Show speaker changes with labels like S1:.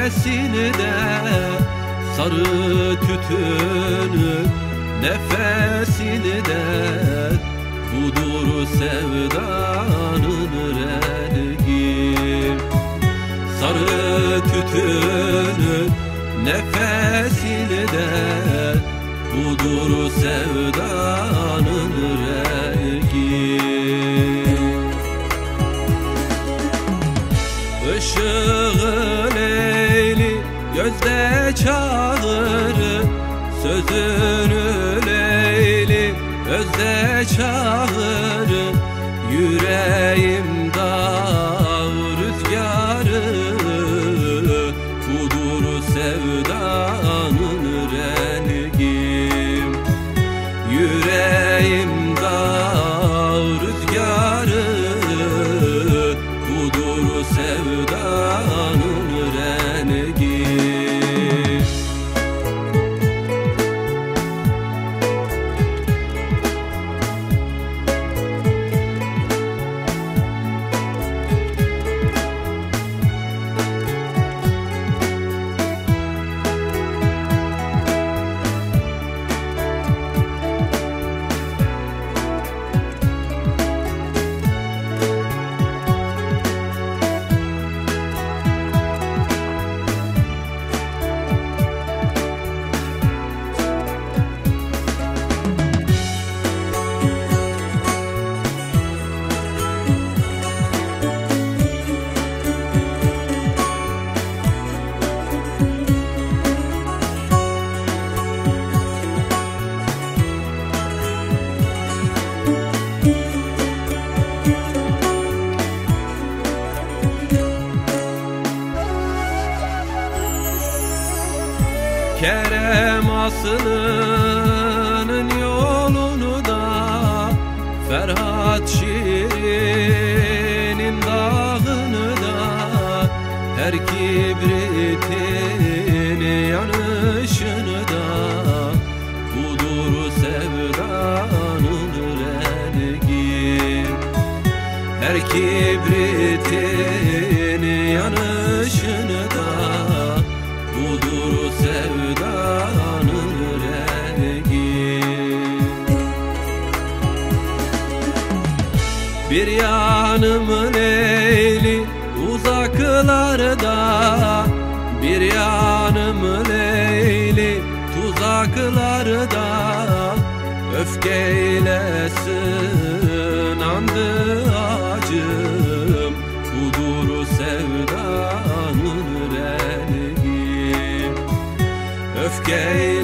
S1: nefesini de, sarı tütünü nefesini de, budur sevdanın rengi. Sarı tütünü nefesini de, budur sevdanın rengi. Işığı leyli gözde çağırır, sözünü leyli özde çağırır. Yüreğim dağ rüzgarı, budur sevdanın rengi. Yüreğim dağ rüzgarı, budur sevdanın rengi. Kerem Aslı'nın yolunu da, Ferhat Şirin'in dağını da, her kibritin yanışını da, budur sevdanın rengi. Her kibritin yanışını da, budur sevdanın rengi. Bir yanım leyli uzaklarda, bir yanım leyli tuzaklarda, öfkeyle sınandı acım, budur sevdanın rengi. Öfkeyle